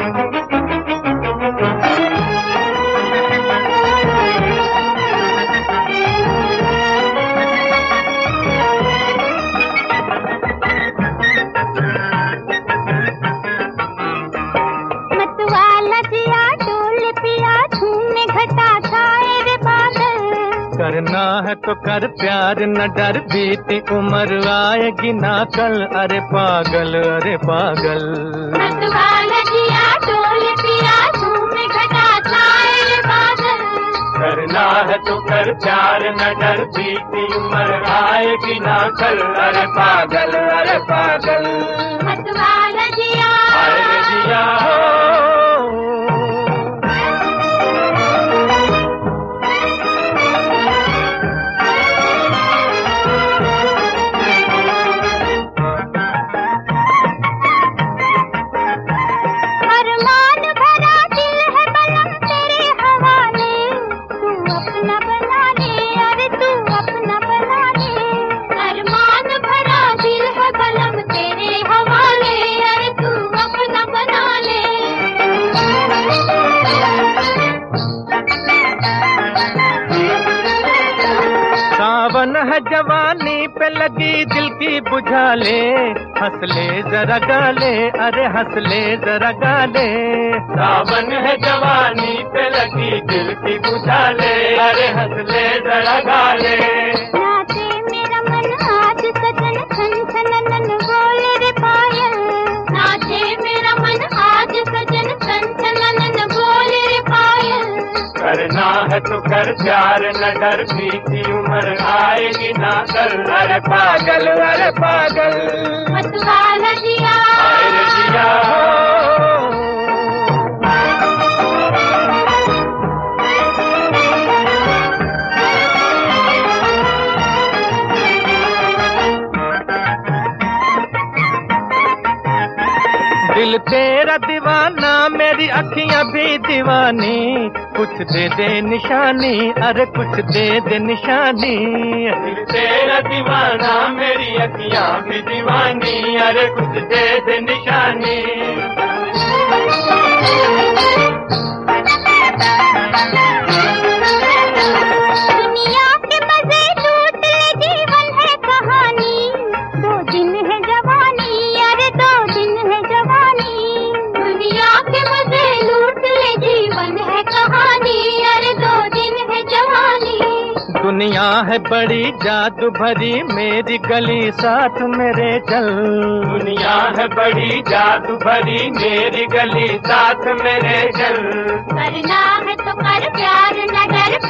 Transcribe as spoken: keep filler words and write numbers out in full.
करना है तो कर प्यार न डर, बीती उम्र आएगी ना कल। अरे पागल अरे पागल, करना है तो कर प्यार न डर, बीती उम्र आएगी ना कल। अरे पागल अरे पागल, मतवाला जिया अरे जिया हो। सावन है जवानी पे लगी दिल की बुझा ले, हंस ले जरा गाले, अरे हंस ले जरा गाले। सावन है जवानी पे लगी दिल की बुझा ले, अरे हंस ले जरा गाले। नाचे मेरा मन आज सजन छन छन नन बोले रे पायल, नाचे मेरा मन आज सजन छन छन नन बोले रे पायल। करना है तो कर प्यार न डर, बीती उम्र आएगी ना कल। अरे पागल अरे पागल, मतवाला जिया अरे जिया हो। दिल तेरा दीवाना, मेरी अखियां भी दीवानी, कुछ दे दे निशानी, अरे कुछ दे दे निशानी। दिल तेरा दीवाना, मेरी अखियां भी दीवानी, अरे कुछ दे दे निशानी। दुनिया के मजे लूट ले, जीवन है कहानी, दो दिन है जवानी, अरे दो दिन है जवानी। दुनिया के मजे लूट ले, जीवन है कहानी, अरे दो दिन है जवानी। दुनिया है बड़ी जादू भरी, मेरी गली साथ मेरे चल। दुनिया है बड़ी जादू भरी, मेरी गली साथ मेरे चल। करना है तो कर प्यार न डर,